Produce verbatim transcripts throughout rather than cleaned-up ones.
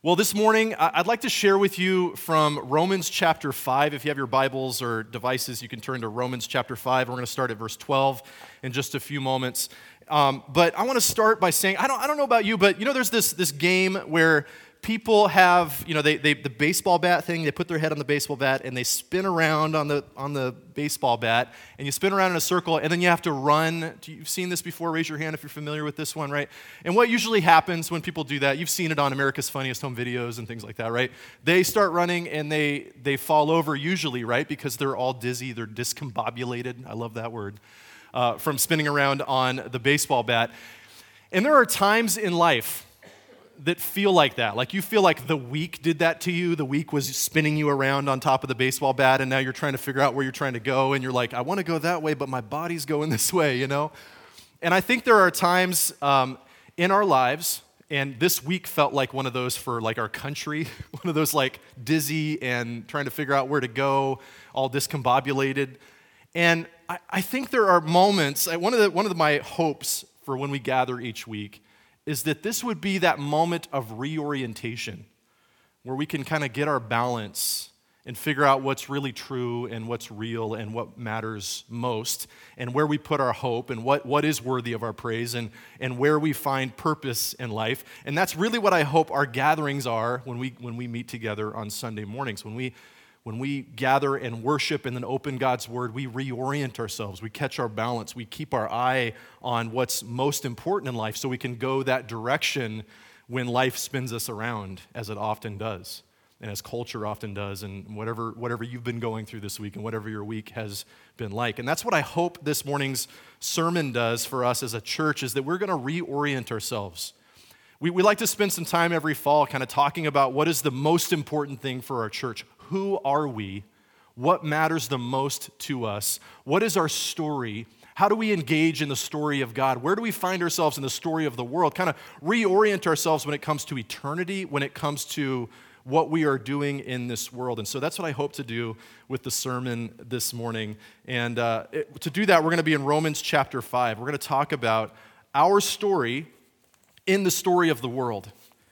Well, this morning, I- I'd like to share with you from Romans chapter five. If you have your Bibles or devices, you can turn to Romans chapter five. We're going to start at verse twelve in just a few moments. Um, but I want to start by saying, I don't, I don't know about you, but you know, there's this, this game where people have, you know, they, they the baseball bat thing, they put their head on the baseball bat and they spin around on the on the baseball bat, and you spin around in a circle, and then you have to run. You've seen this before? Raise your hand if you're familiar with this one, right? And what usually happens when people do that, you've seen it on America's Funniest Home Videos and things like that, right? They start running and they they fall over usually, right? Because they're all dizzy, they're discombobulated. I love that word. Uh, from spinning around on the baseball bat. And there are times in life that feel like that. Like you feel like the week did that to you. The week was spinning you around on top of the baseball bat, and now you're trying to figure out where you're trying to go, and you're like, I want to go that way, but my body's going this way, you know? And I think there are times um, in our lives, and this week felt like one of those for like our country, one of those like dizzy and trying to figure out where to go, all discombobulated. And I, I think there are moments, one of the one of the, my hopes for when we gather each week is that this would be that moment of reorientation where we can kind of get our balance and figure out what's really true and what's real and what matters most and where we put our hope and what, what is worthy of our praise and, and where we find purpose in life. And that's really what I hope our gatherings are when we when we meet together on Sunday mornings. When we When we gather and worship and then open God's Word, we reorient ourselves. We catch our balance. We keep our eye on what's most important in life so we can go that direction when life spins us around, as it often does, and as culture often does, and whatever, whatever you've been going through this week and whatever your week has been like. And that's what I hope this morning's sermon does for us as a church, is that we're going to reorient ourselves. We, we like to spend some time every fall kind of talking about what is the most important thing for our church. Who are we? What matters the most to us? What is our story? How do we engage in the story of God? Where do we find ourselves in the story of the world? Kind of reorient ourselves when it comes to eternity, when it comes to what we are doing in this world. And so that's what I hope to do with the sermon this morning. And uh, it, to do that, we're going to be in Romans chapter five. We're going to talk about our story in the story of the world.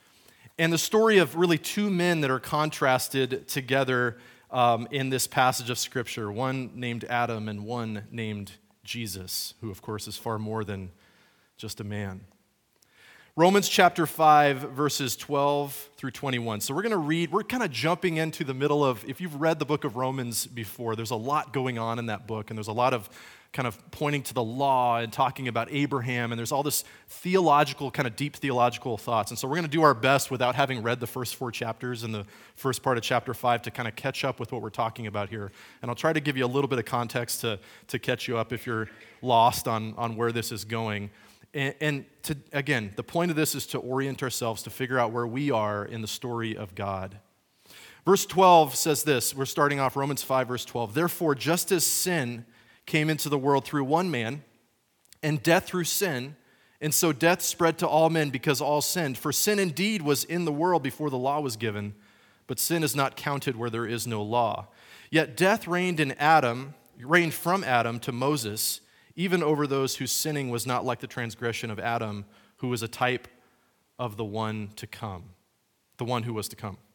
And the story of really two men that are contrasted together um, in this passage of Scripture, one named Adam and one named Jesus, who of course is far more than just a man. Romans chapter five, verses twelve through twenty-one. So we're going to read, we're kind of jumping into the middle of, if you've read the book of Romans before, there's a lot going on in that book, and there's a lot of kind of pointing to the law and talking about Abraham, and there's all this theological, kind of deep theological thoughts. And so we're going to do our best without having read the first four chapters and the first part of chapter five to kind of catch up with what we're talking about here. And I'll try to give you a little bit of context to, to catch you up if you're lost on, on where this is going. And, and to, again, the point of this is to orient ourselves, to figure out where we are in the story of God. Verse twelve says this, we're starting off Romans five, verse twelve. Therefore, just as sin came into the world through one man, and death through sin, and so death spread to all men because all sinned. For sin indeed was in the world before the law was given, but sin is not counted where there is no law. Yet death reigned in Adam, reigned from Adam to Moses, even over those whose sinning was not like the transgression of Adam, who was a type of the one to come, the one who was to come.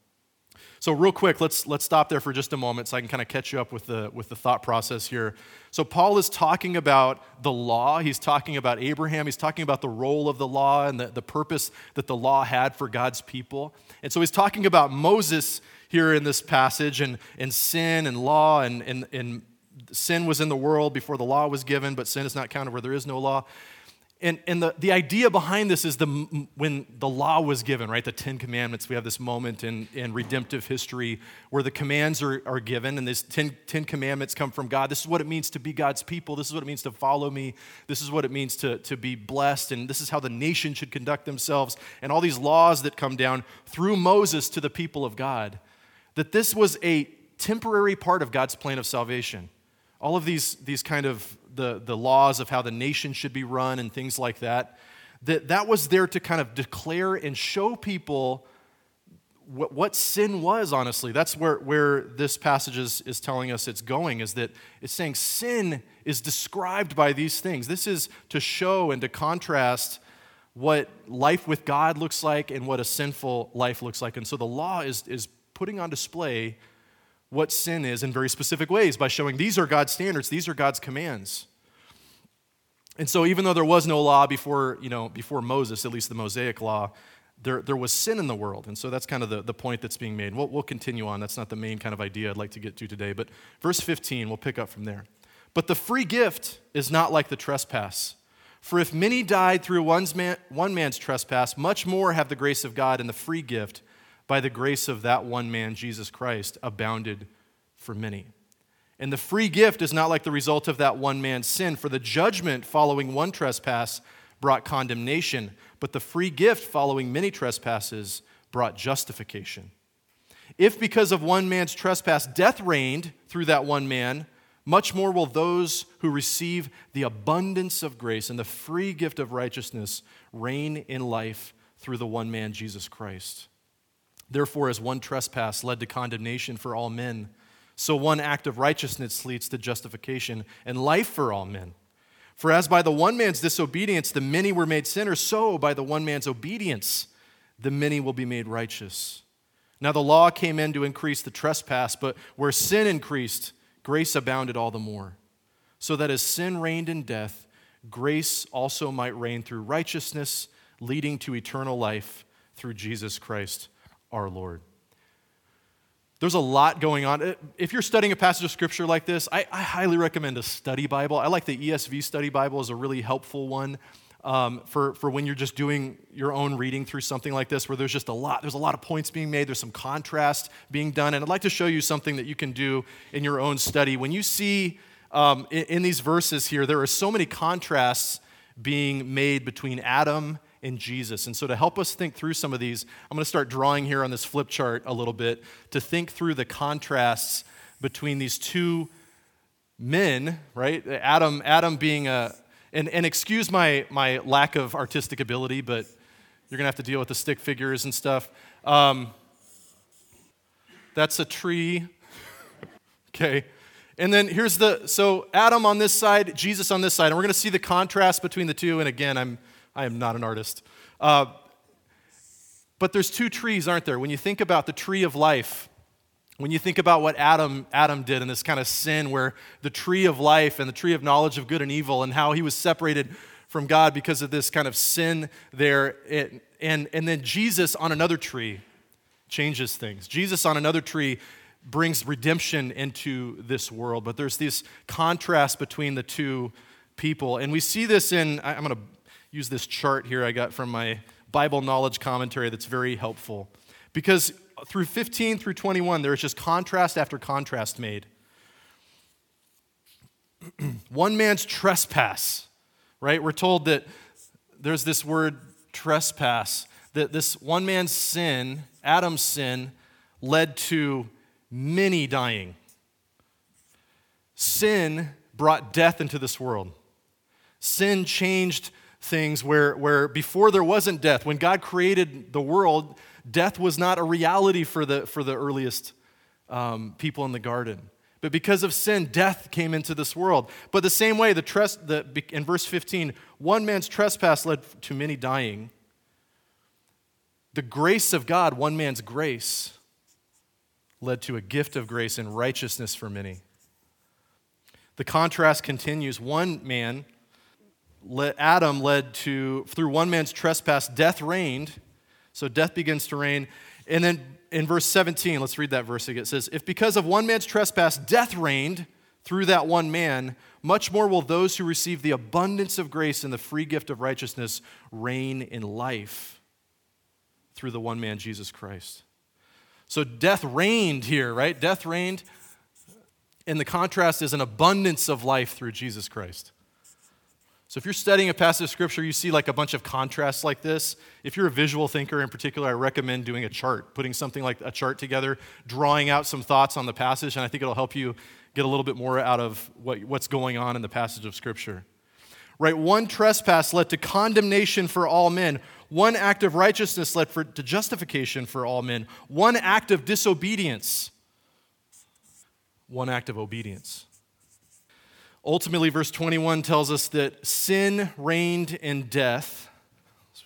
So real quick, let's let's stop there for just a moment so I can kind of catch you up with the with the thought process here. So Paul is talking about the law. He's talking about Abraham. He's talking about the role of the law and the, the purpose that the law had for God's people. And so he's talking about Moses here in this passage and, and sin and law and, and, and sin was in the world before the law was given, but sin is not counted where there is no law. And, and the, the idea behind this is the when the law was given, right? The Ten Commandments, we have this moment in, in redemptive history where the commands are, are given, and these ten, ten Commandments come from God. This is what it means to be God's people. This is what it means to follow me. This is what it means to, to be blessed, and this is how the nation should conduct themselves, and all these laws that come down through Moses to the people of God. That this was a temporary part of God's plan of salvation. All of these, these kind of the, the laws of how the nation should be run and things like that, that, that was there to kind of declare and show people what, what sin was, honestly. That's where, where this passage is, is telling us it's going, is that it's saying sin is described by these things. This is to show and to contrast what life with God looks like and what a sinful life looks like. And so the law is, is putting on display what sin is in very specific ways by showing these are God's standards, these are God's commands. And so even though there was no law before, you know, before Moses, at least the Mosaic law, there, there was sin in the world. And so that's kind of the, the point that's being made. We'll, we'll continue on. That's not the main kind of idea I'd like to get to today. But verse fifteen, we'll pick up from there. But the free gift is not like the trespass. For if many died through one's man, one man's trespass, much more have the grace of God and the free gift by the grace of that one man, Jesus Christ, abounded for many. And the free gift is not like the result of that one man's sin, for the judgment following one trespass brought condemnation, but the free gift following many trespasses brought justification. If because of one man's trespass death reigned through that one man, much more will those who receive the abundance of grace and the free gift of righteousness reign in life through the one man, Jesus Christ. Therefore, as one trespass led to condemnation for all men, so one act of righteousness leads to justification and life for all men. For as by the one man's disobedience the many were made sinners, so by the one man's obedience the many will be made righteous. Now the law came in to increase the trespass, but where sin increased, grace abounded all the more. So that as sin reigned in death, grace also might reign through righteousness, leading to eternal life through Jesus Christ our Lord. There's a lot going on. If you're studying a passage of Scripture like this, I, I highly recommend a study Bible. I like the E S V study Bible is a really helpful one um, for, for when you're just doing your own reading through something like this, where there's just a lot, there's a lot of points being made, there's some contrast being done, and I'd like to show you something that you can do in your own study. When you see um, in, in these verses here, there are so many contrasts being made between Adam in Jesus. And so to help us think through some of these, I'm going to start drawing here on this flip chart a little bit to think through the contrasts between these two men, right? Adam Adam being a, and, and excuse my, my lack of artistic ability, but you're going to have to deal with the stick figures and stuff. Um, that's a tree. Okay. And then here's the, so Adam on this side, Jesus on this side, and we're going to see the contrast between the two. And again, I'm I am not an artist. Uh, but there's two trees, aren't there? When you think about the tree of life, when you think about what Adam, Adam did in this kind of sin where the tree of life and the tree of knowledge of good and evil and how he was separated from God because of this kind of sin there, it, and, and then Jesus on another tree changes things. Jesus on another tree brings redemption into this world. But there's this contrast between the two people. And we see this in, I'm going to use this chart here I got from my Bible knowledge commentary that's very helpful. Because through fifteen through twenty-one, there is just contrast after contrast made. One man's trespass, right? We're told that there's this word trespass, that this one man's sin, Adam's sin, led to many dying. Sin brought death into this world. Sin changed things where, where before there wasn't death, when God created the world, death was not a reality for the, for the earliest um, people in the garden. But because of sin, death came into this world. But the same way, the, tres- the in verse fifteen, one man's trespass led to many dying. The grace of God, one man's grace, led to a gift of grace and righteousness for many. The contrast continues. One man, Adam led to, through one man's trespass, death reigned. So death begins to reign. And then in verse seventeen, let's read that verse again. It says, if because of one man's trespass, death reigned through that one man, much more will those who receive the abundance of grace and the free gift of righteousness reign in life through the one man, Jesus Christ. So death reigned here, right? Death reigned. And the contrast is an abundance of life through Jesus Christ. So if you're studying a passage of Scripture, you see like a bunch of contrasts like this. If you're a visual thinker in particular, I recommend doing a chart, putting something like a chart together, drawing out some thoughts on the passage, and I think it'll help you get a little bit more out of what, what's going on in the passage of Scripture. Right, one trespass led to condemnation for all men. One act of righteousness led for, to justification for all men. One act of disobedience. One act of obedience. Ultimately, verse twenty-one tells us that sin reigned in death.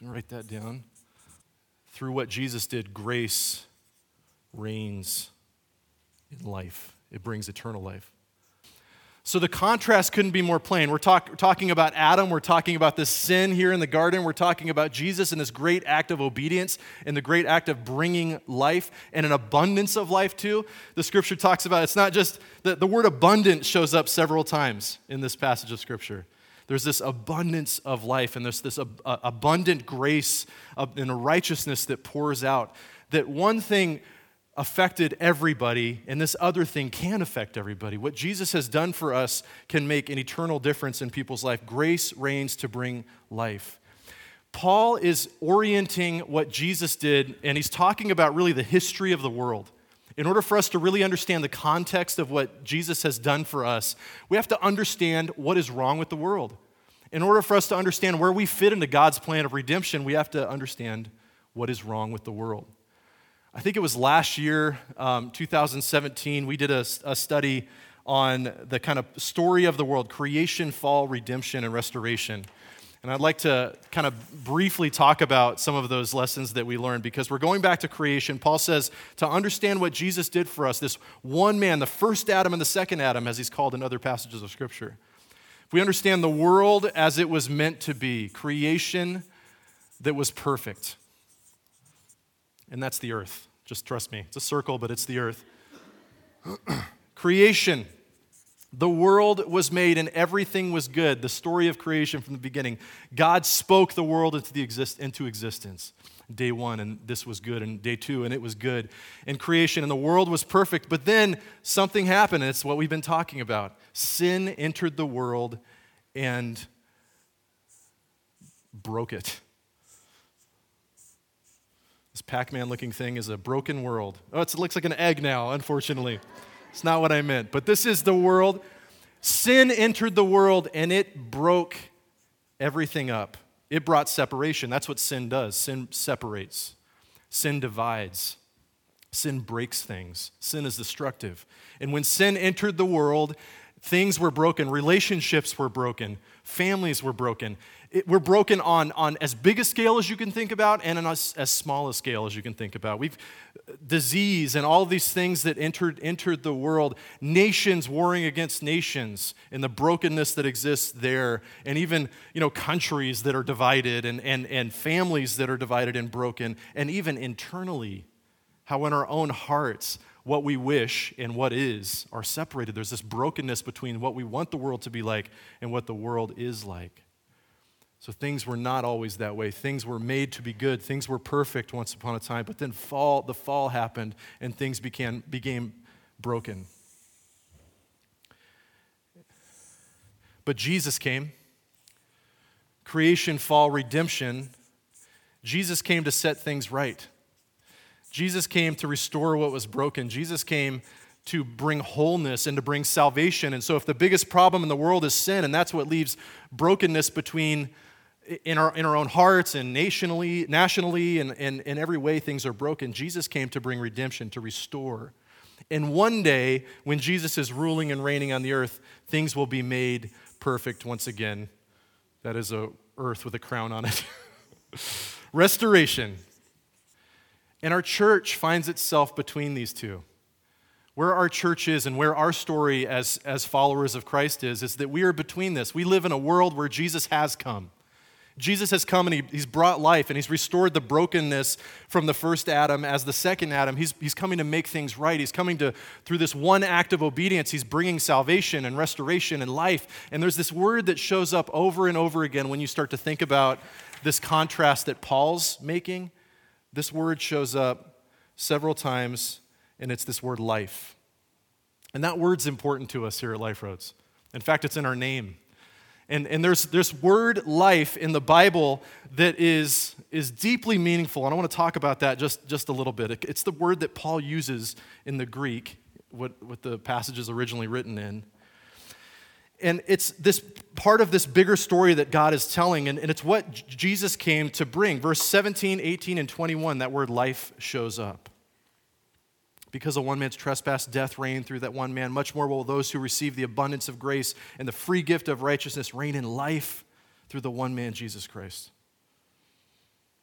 Write that down. Through what Jesus did, grace reigns in life. It brings eternal life. So the contrast couldn't be more plain. We're, talk, we're talking about Adam. We're talking about this sin here in the garden. We're talking about Jesus and this great act of obedience and the great act of bringing life and an abundance of life too. The scripture talks about, it's not just, the, the word abundant shows up several times in this passage of scripture. There's this abundance of life and there's this ab- uh, abundant grace of, and a righteousness that pours out. That one thing affected everybody, and this other thing can affect everybody. What Jesus has done for us can make an eternal difference in people's life. Grace reigns to bring life. Paul is orienting what Jesus did, and he's talking about really the history of the world. In order for us to really understand the context of what Jesus has done for us, we have to understand what is wrong with the world. In order for us to understand where we fit into God's plan of redemption, we have to understand what is wrong with the world. I think it was last year, um, two thousand seventeen, we did a, a study on the kind of story of the world, creation, fall, redemption, and restoration. And I'd like to kind of briefly talk about some of those lessons that we learned because we're going back to creation. Paul says to understand what Jesus did for us, this one man, the first Adam and the second Adam, as he's called in other passages of Scripture. If we understand the world as it was meant to be, creation that was perfect. And that's the earth. Just trust me. It's a circle, but it's the earth. Creation. The world was made and everything was good. The story of creation from the beginning. God spoke the world into, the exist- into existence. Day one, and this was good. And day two, and it was good. And creation, and the world was perfect. But then something happened, and it's what we've been talking about. Sin entered the world and broke it. This Pac-Man looking thing is a broken world. Oh, it's, it looks like an egg now, unfortunately. It's not what I meant. But this is the world. Sin entered the world and it broke everything up. It brought separation. That's what sin does. Sin separates. Sin divides. Sin breaks things. Sin is destructive. And when sin entered the world, things were broken. Relationships were broken. Families were broken. It, we're broken on, on as big a scale as you can think about and on as, as small a scale as you can think about. We've disease and all of these things that entered, entered the world, nations warring against nations and the brokenness that exists there, and even you know countries that are divided and, and, and families that are divided and broken, and even internally, how in our own hearts, what we wish and what is are separated. There's this brokenness between what we want the world to be like and what the world is like. So things were not always that way. Things were made to be good. Things were perfect once upon a time, but then fall, the fall happened and things began, became broken. But Jesus came. Creation, fall, redemption. Jesus came to set things right. Jesus came to restore what was broken. Jesus came to bring wholeness and to bring salvation. And so if the biggest problem in the world is sin, and that's what leaves brokenness between in our in our own hearts and nationally, nationally and, and in every way things are broken, Jesus came to bring redemption, to restore. And one day, when Jesus is ruling and reigning on the earth, things will be made perfect once again. That is a earth with a crown on it. Restoration. And our church finds itself between these two. Where our church is and where our story as, as followers of Christ is, is that we are between this. We live in a world where Jesus has come. Jesus has come and he, he's brought life and he's restored the brokenness from the first Adam as the second Adam. He's, he's coming to make things right. He's coming to, through this one act of obedience, he's bringing salvation and restoration and life. And there's this word that shows up over and over again when you start to think about this contrast that Paul's making. This word shows up several times, and it's this word life. And that word's important to us here at Life Roads. In fact, it's in our name. And, and there's this word life in the Bible that is, is deeply meaningful, and I want to talk about that just, just a little bit. It's the word that Paul uses in the Greek, what, what the passage is originally written in. And it's this part of this bigger story that God is telling, and, and it's what Jesus came to bring. Verse seventeen, eighteen, and twenty-one, that word life shows up. Because of one man's trespass, death reigned through that one man. Much more will those who receive the abundance of grace and the free gift of righteousness reign in life through the one man, Jesus Christ.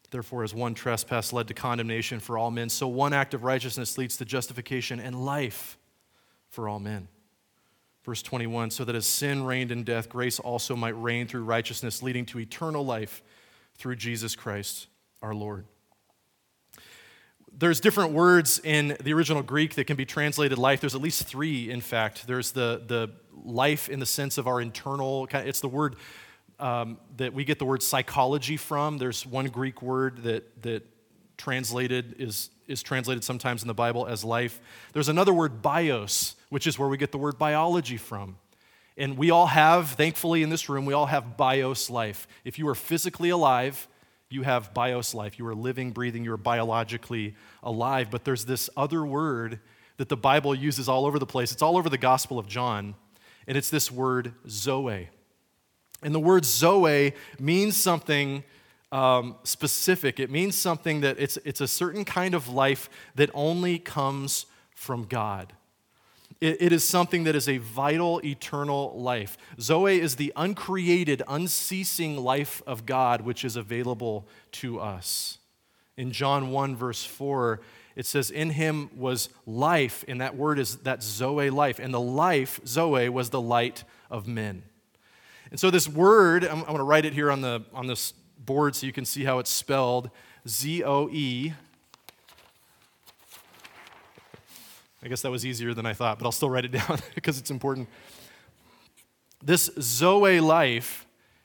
Therefore, as one trespass led to condemnation for all men, so one act of righteousness leads to justification and life for all men. Verse twenty-one, so that as sin reigned in death, grace also might reign through righteousness, leading to eternal life through Jesus Christ our Lord. There's different words in the original Greek that can be translated life. There's at least three, in fact. There's the, the life in the sense of our internal, it's the word um, that we get the word psychology from. There's one Greek word that, that translated is, is translated sometimes in the Bible as life. There's another word, bios, which is where we get the word biology from. And we all have, thankfully in this room, we all have bios life. If you are physically alive, you have bios life. You are living, breathing, you are biologically alive. But there's this other word that the Bible uses all over the place. It's all over the Gospel of John, and it's this word zoe. And the word zoe means something um, specific. It means something that it's, it's a certain kind of life that only comes from God. It is something that is a vital, eternal life. Zoe is the uncreated, unceasing life of God which is available to us. In John one, verse four, it says, in him was life, and that word is that Zoe life. And the life, Zoe, was the light of men. And so this word, I'm, I'm going to write it here on, the, on this board so you can see how it's spelled, Z O E. I guess that was easier than I thought, but I'll still write it down because it's important. This Zoe life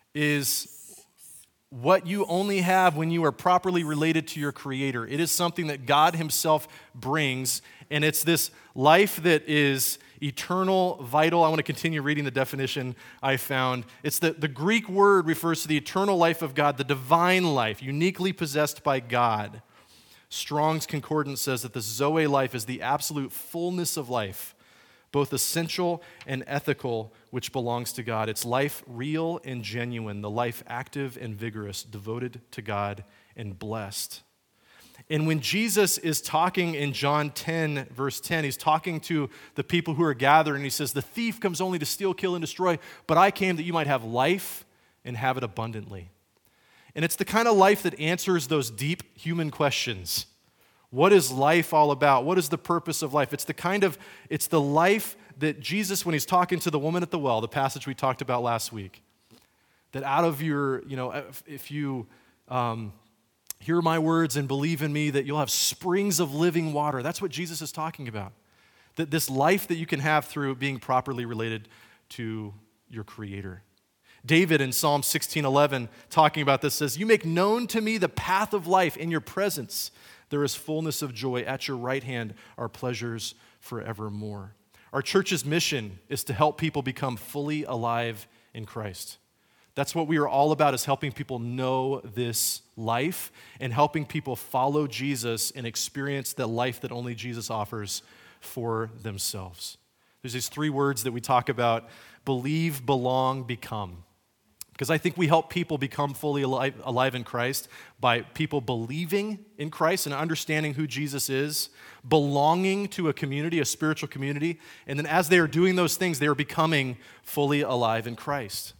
is what you only have when you are properly related to your Creator. It is something that God Himself brings, and it's this life that is eternal, vital. I want to continue reading the definition I found. It's the, the Greek word refers to the eternal life of God, the divine life, uniquely possessed by God. Strong's Concordance says that the Zoe life is the absolute fullness of life, both essential and ethical, which belongs to God. It's life real and genuine, the life active and vigorous, devoted to God and blessed. And when Jesus is talking in John ten, verse ten, he's talking to the people who are gathered, and he says, the thief comes only to steal, kill, and destroy, but I came that you might have life and have it abundantly. And it's the kind of life that answers those deep human questions. What is life all about? What is the purpose of life? It's the kind of, it's the life that Jesus, when he's talking to the woman at the well, the passage we talked about last week, that out of your, you know, if, if you um, hear my words and believe in me, that you'll have springs of living water. That's what Jesus is talking about. That this life that you can have through being properly related to your Creator. David in Psalm sixteen eleven, talking about this, says, you make known to me the path of life. In your presence there is fullness of joy. At your right hand are pleasures forevermore. Our church's mission is to help people become fully alive in Christ. That's what we are all about, is helping people know this life and helping people follow Jesus and experience the life that only Jesus offers for themselves. There's these three words that we talk about: believe, belong, become. Because I think we help people become fully alive, alive in Christ by people believing in Christ and understanding who Jesus is, belonging to a community, a spiritual community, and then as they are doing those things, they are becoming fully alive in Christ.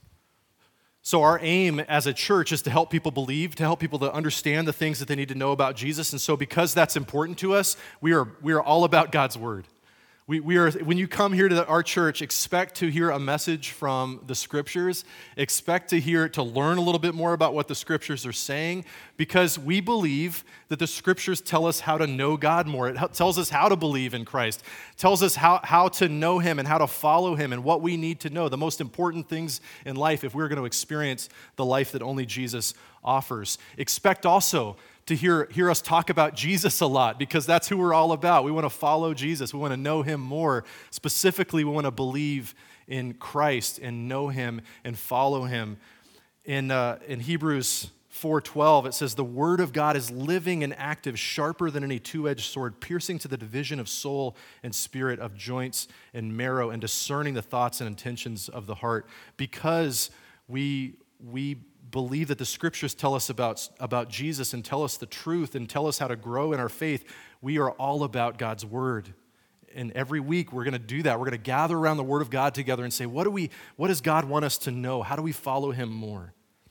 So our aim as a church is to help people believe, to help people to understand the things that they need to know about Jesus. And so because that's important to us, we are, we are all about God's word. We, we are, when you come here to the, our church, expect to hear a message from the Scriptures. Expect to hear, to learn a little bit more about what the Scriptures are saying, because we believe that the Scriptures tell us how to know God more. It tells us how to believe in Christ. It tells us how, how to know Him and how to follow Him and what we need to know, the most important things in life if we're going to experience the life that only Jesus offers. Expect also to hear, hear us talk about Jesus a lot, because that's who we're all about. We want to follow Jesus. We want to know Him more. Specifically, we want to believe in Christ and know Him and follow Him. In, uh, in Hebrews four twelve, it says, the Word of God is living and active, sharper than any two-edged sword, piercing to the division of soul and spirit, of joints and marrow, and discerning the thoughts and intentions of the heart. Because we we believe that the Scriptures tell us about, about Jesus and tell us the truth and tell us how to grow in our faith, we are all about God's Word. And every week we're going to do that. We're going to gather around the Word of God together and say, what do we, what does God want us to know? How do we follow Him more?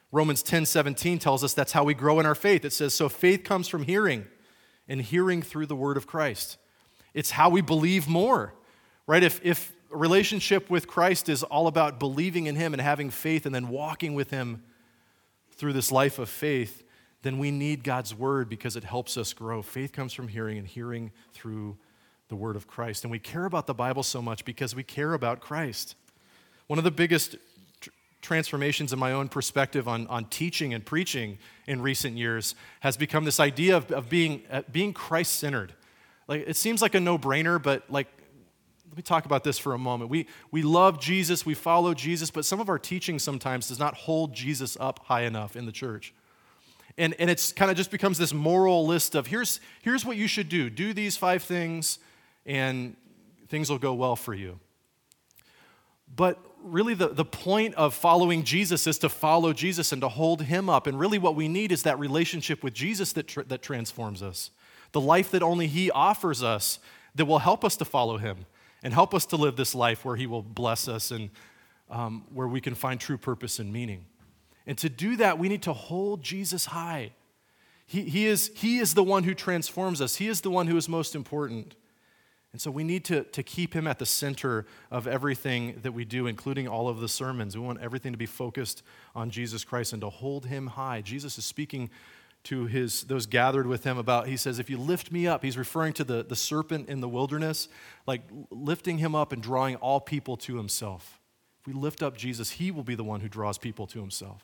Romans ten seventeen tells us that's how we grow in our faith. It says, so faith comes from hearing, and hearing through the word of Christ. It's how we believe more, right? If, if a relationship with Christ is all about believing in him and having faith and then walking with him through this life of faith, then we need God's word because it helps us grow. Faith comes from hearing, and hearing through the word of Christ. And we care about the Bible so much because we care about Christ. One of the biggest tr- transformations in my own perspective on, on teaching and preaching in recent years has become this idea of, of being, uh, being Christ-centered. Like, it seems like a no-brainer, but like, let me talk about this for a moment. We, we love Jesus, we follow Jesus, but some of our teaching sometimes does not hold Jesus up high enough in the church. And, and it's kind of just becomes this moral list of here's, here's what you should do. Do these five things, and things will go well for you. But really the, the point of following Jesus is to follow Jesus and to hold him up. And really what we need is that relationship with Jesus that, tr- that transforms us. The life that only he offers us that will help us to follow him and help us to live this life where he will bless us and um, where we can find true purpose and meaning. And to do that, we need to hold Jesus high. He, he, is, he is the one who transforms us. He is the one who is most important. And so we need to, to keep him at the center of everything that we do, including all of the sermons. We want everything to be focused on Jesus Christ and to hold him high. Jesus is speaking to his those gathered with him about, he says, if you lift me up, he's referring to the, the serpent in the wilderness, like lifting him up and drawing all people to himself. If we lift up Jesus, he will be the one who draws people to himself.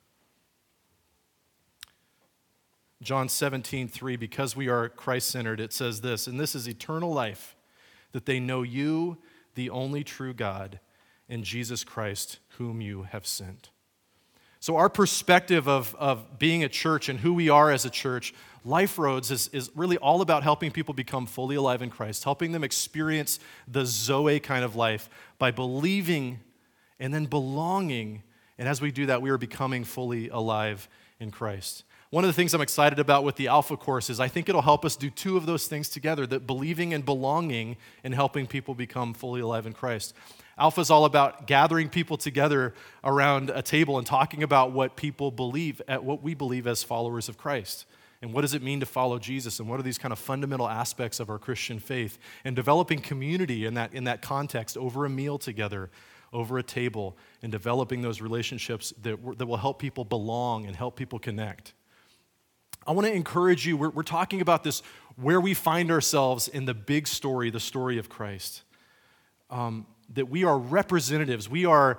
John seventeen three, because we are Christ-centered, it says this, and this is eternal life, that they know you, the only true God, and Jesus Christ, whom you have sent. So our perspective of, of being a church and who we are as a church, Life Roads is, is really all about helping people become fully alive in Christ, helping them experience the Zoe kind of life by believing and then belonging. And as we do that, we are becoming fully alive in Christ. One of the things I'm excited about with the Alpha course is I think it'll help us do two of those things together, that believing and belonging and helping people become fully alive in Christ. Alpha is all about gathering people together around a table and talking about what people believe, at what we believe as followers of Christ. And what does it mean to follow Jesus? And what are these kind of fundamental aspects of our Christian faith? And developing community in that, in that context over a meal together, over a table, and developing those relationships that, that will help people belong and help people connect. I want to encourage you, we're, we're talking about this, where we find ourselves in the big story, the story of Christ. Um, that we are representatives. We are,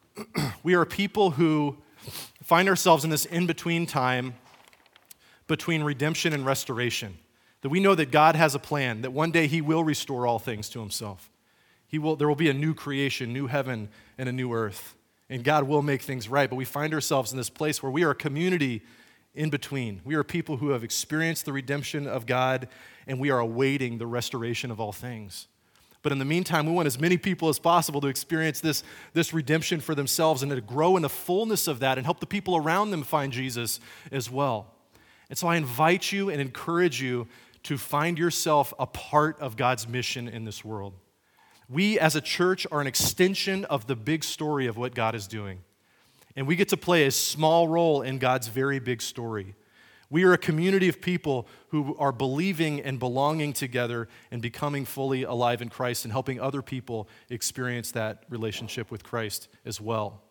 we are people who find ourselves in this in-between time between redemption and restoration. That we know that God has a plan, that one day he will restore all things to himself. He will, there will be a new creation, new heaven, and a new earth. And God will make things right, but we find ourselves in this place where we are a community in between. We are people who have experienced the redemption of God, and we are awaiting the restoration of all things. But in the meantime, we want as many people as possible to experience this, this redemption for themselves and to grow in the fullness of that and help the people around them find Jesus as well. And so I invite you and encourage you to find yourself a part of God's mission in this world. We as a church are an extension of the big story of what God is doing. And we get to play a small role in God's very big story. We are a community of people who are believing and belonging together and becoming fully alive in Christ and helping other people experience that relationship with Christ as well.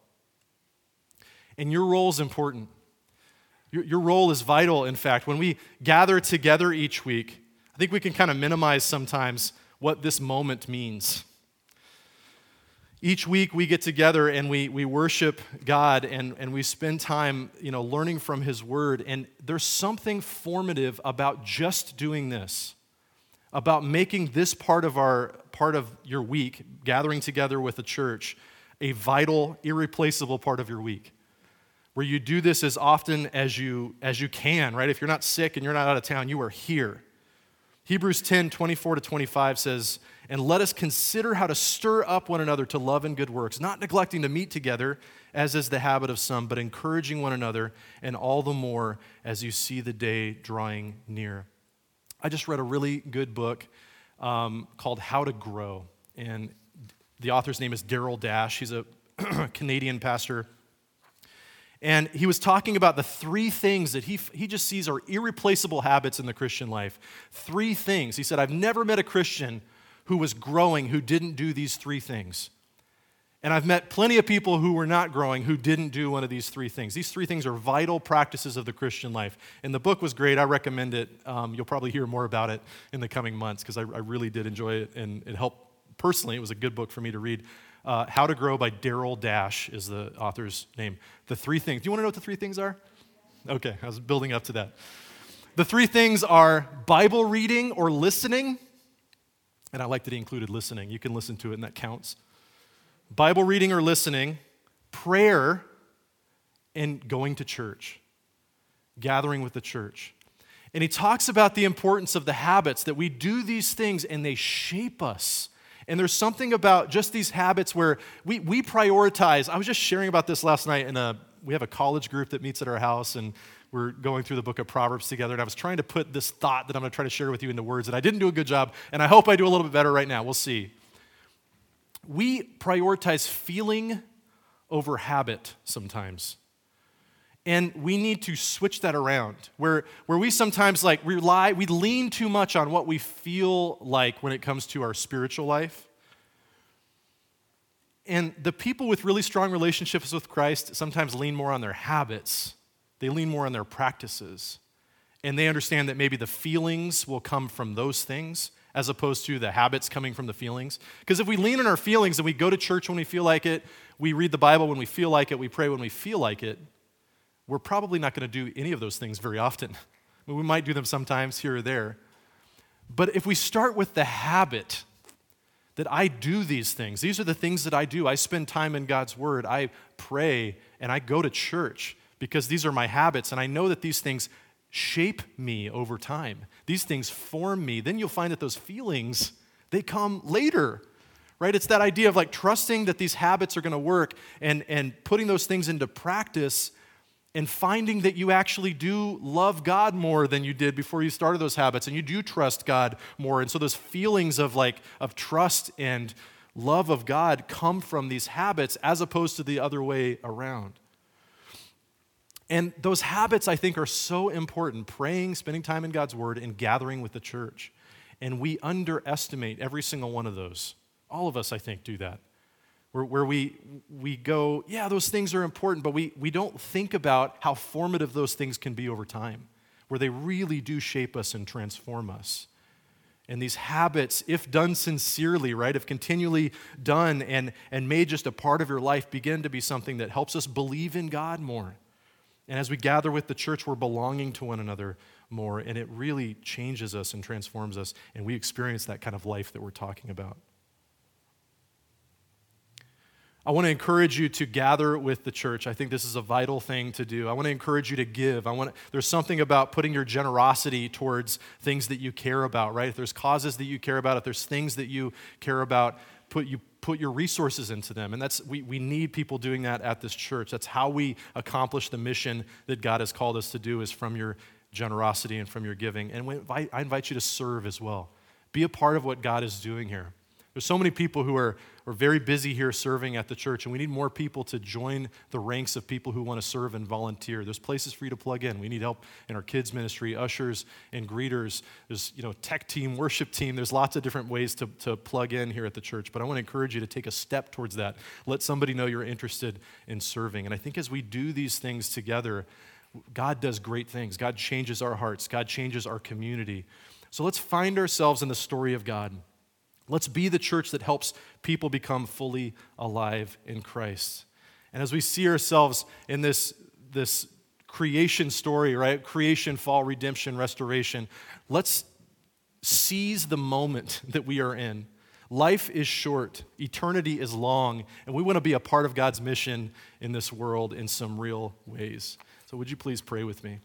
And your role is important. Your, your role is vital, in fact. When we gather together each week, I think we can kind of minimize sometimes what this moment means. Each week we get together and we we worship God and, and we spend time, you know, learning from his word. And there's something formative about just doing this, about making this part of our part of your week, gathering together with the church, a vital, irreplaceable part of your week. Where you do this as often as you as you can, right? If you're not sick and you're not out of town, you are here. Hebrews ten, twenty-four to twenty-five says, and let us consider how to stir up one another to love and good works, not neglecting to meet together, as is the habit of some, but encouraging one another, and all the more as you see the day drawing near. I just read a really good book um, called How to Grow, and the author's name is Daryl Dash. He's a Canadian pastor. And he was talking about the three things that he, he just sees are irreplaceable habits in the Christian life. Three things. He said, I've never met a Christian who was growing who didn't do these three things. And I've met plenty of people who were not growing who didn't do one of these three things. These three things are vital practices of the Christian life. And the book was great. I recommend it. Um, you'll probably hear more about it in the coming months because I, I really did enjoy it, and it helped personally. It was a good book for me to read. Uh, How to Grow by Daryl Dash is the author's name. The three things. Do you want to know what the three things are? Okay, I was building up to that. The three things are Bible reading or listening. And I like that he included listening. You can listen to it, and that counts. Bible reading or listening, prayer, and going to church, gathering with the church. And he talks about the importance of the habits, that we do these things and they shape us. And there's something about just these habits where we, we prioritize. I was just sharing about this last night in a, we have a college group that meets at our house, and we're going through the book of Proverbs together, and I was trying to put this thought that I'm going to try to share with you into words, and I didn't do a good job, and I hope I do a little bit better right now. We'll see. We prioritize feeling over habit sometimes. And we need to switch that around, where, where we sometimes like rely, we lean too much on what we feel like when it comes to our spiritual life. And the people with really strong relationships with Christ sometimes lean more on their habits. They lean more on their practices. And they understand that maybe the feelings will come from those things as opposed to the habits coming from the feelings. Because if we lean on our feelings and we go to church when we feel like it, we read the Bible when we feel like it, we pray when we feel like it, we're probably not going to do any of those things very often. I mean, we might do them sometimes here or there. But if we start with the habit that I do these things, these are the things that I do. I spend time in God's Word. I pray and I go to church because these are my habits, and I know that these things shape me over time. These things form me. Then you'll find that those feelings, they come later, right? It's that idea of like trusting that these habits are going to work and, and putting those things into practice and finding that you actually do love God more than you did before you started those habits, and you do trust God more. And so those feelings of like of trust and love of God come from these habits as opposed to the other way around. And those habits, I think, are so important, praying, spending time in God's Word, and gathering with the church. And we underestimate every single one of those. All of us, I think, do that. Where, where we, we go, yeah, those things are important, but we, we don't think about how formative those things can be over time, where they really do shape us and transform us. And these habits, if done sincerely, right, if continually done and, and made just a part of your life, begin to be something that helps us believe in God more. And as we gather with the church, we're belonging to one another more, and it really changes us and transforms us, and we experience that kind of life that we're talking about. I want to encourage you to gather with the church. I think this is a vital thing to do. I want to encourage you to give. I want to, there's something about putting your generosity towards things that you care about, right? If there's causes that you care about, if there's things that you care about, put you put your resources into them. And that's we, we need people doing that at this church. That's how we accomplish the mission that God has called us to do, is from your generosity and from your giving. And we invite, I invite you to serve as well. Be a part of what God is doing here. There's so many people who are, are very busy here serving at the church, and we need more people to join the ranks of people who want to serve and volunteer. There's places for you to plug in. We need help in our kids ministry, ushers and greeters. There's, you know, tech team, worship team. There's lots of different ways to, to plug in here at the church, but I want to encourage you to take a step towards that. Let somebody know you're interested in serving. And I think as we do these things together, God does great things. God changes our hearts. God changes our community. So let's find ourselves in the story of God. Let's be the church that helps people become fully alive in Christ. And as we see ourselves in this, this creation story, right? Creation, fall, redemption, restoration. Let's seize the moment that we are in. Life is short. Eternity is long. And we want to be a part of God's mission in this world in some real ways. So would you please pray with me?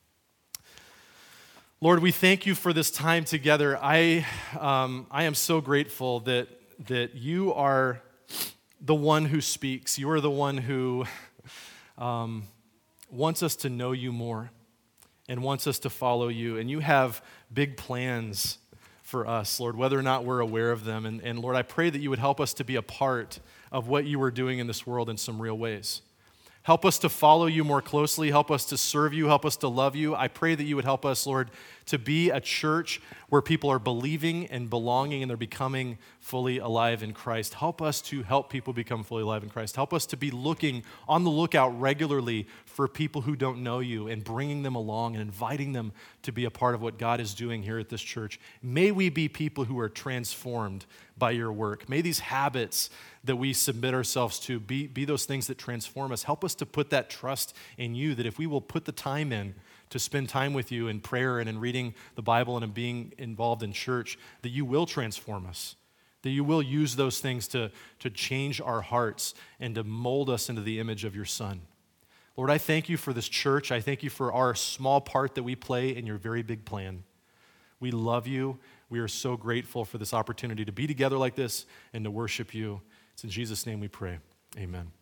Lord, we thank you for this time together. I, um, I am so grateful that, that you are the one who speaks. You are the one who um, wants us to know you more and wants us to follow you. And you have big plans for us, Lord, whether or not we're aware of them. And, and Lord, I pray that you would help us to be a part of what you are doing in this world in some real ways. Help us to follow you more closely. Help us to serve you. Help us to love you. I pray that you would help us, Lord, to be a church where people are believing and belonging and they're becoming fully alive in Christ. Help us to help people become fully alive in Christ. Help us to be looking on the lookout regularly for people who don't know you and bringing them along and inviting them to be a part of what God is doing here at this church. May we be people who are transformed by your work. May these habits that we submit ourselves to be, be those things that transform us. Help us to put that trust in you, that if we will put the time in to spend time with you in prayer and in reading the Bible and in being involved in church, that you will transform us, that you will use those things to, to change our hearts and to mold us into the image of your Son. Lord, I thank you for this church. I thank you for our small part that we play in your very big plan. We love you. We are so grateful for this opportunity to be together like this and to worship you. It's in Jesus' name we pray. Amen.